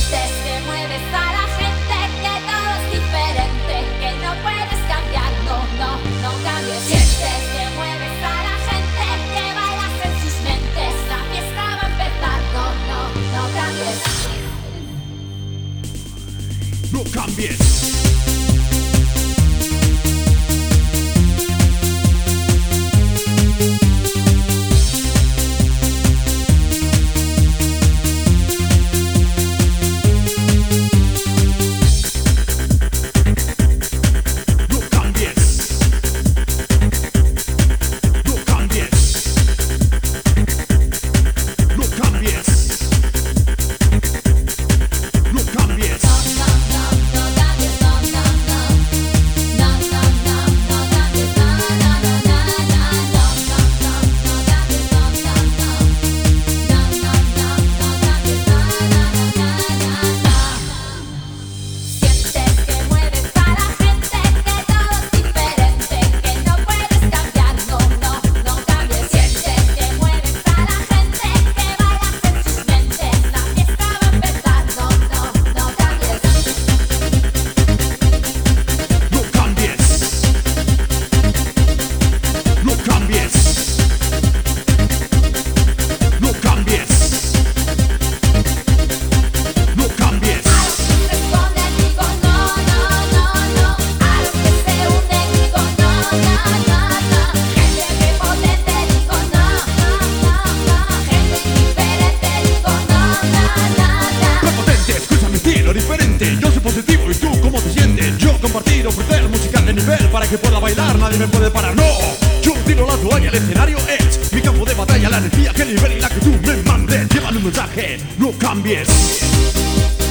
Sientes que mueves a la gente, que todo es diferente, que no puedes cambiar, no, no, no cambies. Sientes que mueves a la gente, que bailas en sus mentes, la fiesta va a empezar, no, no, no cambies. No cambies. Yo soy positivo y tú cómo te sientes. Yo compartir, ofrecer música de nivel para que pueda bailar, nadie me puede parar, no. Yo tiro la toalla, el escenario es mi campo de batalla. La energía que nivel y la que tú me mandes llevan un mensaje, no cambies.